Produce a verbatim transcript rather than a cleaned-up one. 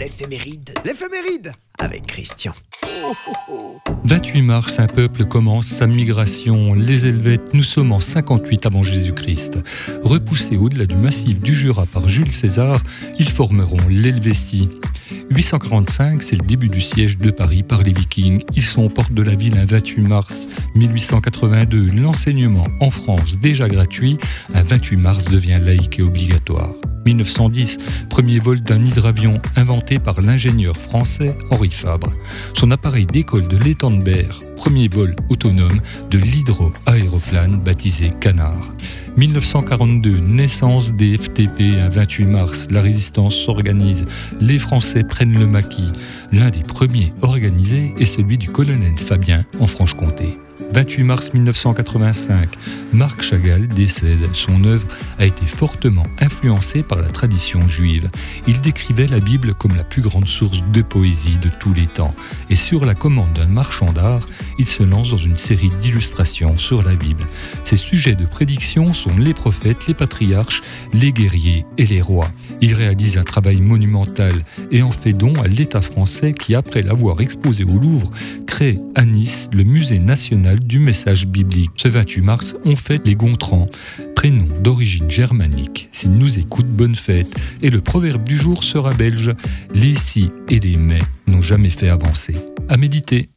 L'éphéméride. L'éphéméride avec Christian. Oh, oh, oh. vingt-huit mars, un peuple commence sa migration. Les Helvètes, nous sommes en cinquante-huit avant Jésus-Christ. Repoussés au-delà du massif du Jura par Jules César, ils formeront l'Helvétie. huit cent quarante-cinq, c'est le début du siège de Paris par les Vikings. Ils sont aux portes de la ville un vingt-huit mars mille huit cent quatre-vingt-deux. L'enseignement en France, déjà gratuit, un vingt-huit mars devient laïque et obligatoire. mille neuf cent dix, premier vol d'un hydravion inventé par l'ingénieur français Henri Fabre. Son appareil décolle de l'étang de Berre, premier vol autonome de l'hydro-aéroplane baptisé Canard. mille neuf cent quarante-deux, naissance des F T P, un vingt-huit mars, la résistance s'organise, les Français prennent le maquis. L'un des premiers organisés est celui du colonel Fabien en Franche-Comté. vingt-huit mars mille neuf cent quatre-vingt-cinq, Marc Chagall décède. Son œuvre a été fortement influencée par la tradition juive. Il décrivait la Bible comme la plus grande source de poésie de tous les temps. Et sur la commande d'un marchand d'art, il se lance dans une série d'illustrations sur la Bible. Ses sujets de prédiction sont les prophètes, les patriarches, les guerriers et les rois. Il réalise un travail monumental et en fait don à l'État français qui, après l'avoir exposé au Louvre, crée à Nice le musée national du message biblique. Ce vingt-huit mars, on fête les Gontran, prénom d'origine germanique. S'ils nous écoutent, bonne fête. Et le proverbe du jour sera belge. Les si et les mais n'ont jamais fait avancer. À méditer.